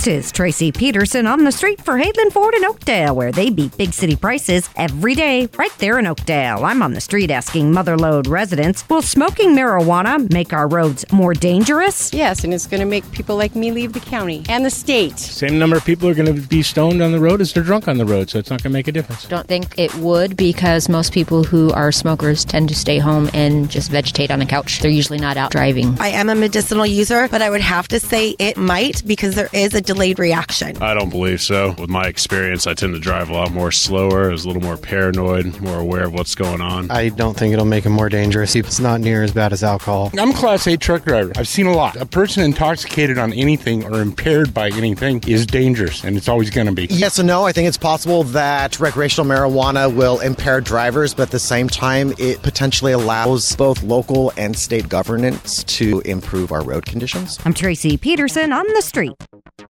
'Tis Tracy Peterson on the street for Hadeland Ford in Oakdale, where they beat big city prices every day, right there in Oakdale. I'm on the street asking Motherlode residents, will smoking marijuana make our roads more dangerous? Yes, and it's going to make people like me leave the county and the state. Same number of people are going to be stoned on the road as they're drunk on the road, so it's not going to make a difference. Don't think it would, because most people who are smokers tend to stay home and just vegetate on the couch. They're usually not out driving. I am a medicinal user, but I would have to say it might, because there is a delayed reaction. I don't believe so. With my experience, I tend to drive a lot more slower, is a little more paranoid, more aware of what's going on. I don't think it'll make it more dangerous. It's not near as bad as alcohol. I'm a Class 8 truck driver. I've seen a lot. A person intoxicated on anything or impaired by anything is dangerous, and it's always going to be. Yes and no. I think it's possible that recreational marijuana will impair drivers, but at the same time, it potentially allows both local and state governance to improve our road conditions. I'm Tracy Peterson on the street.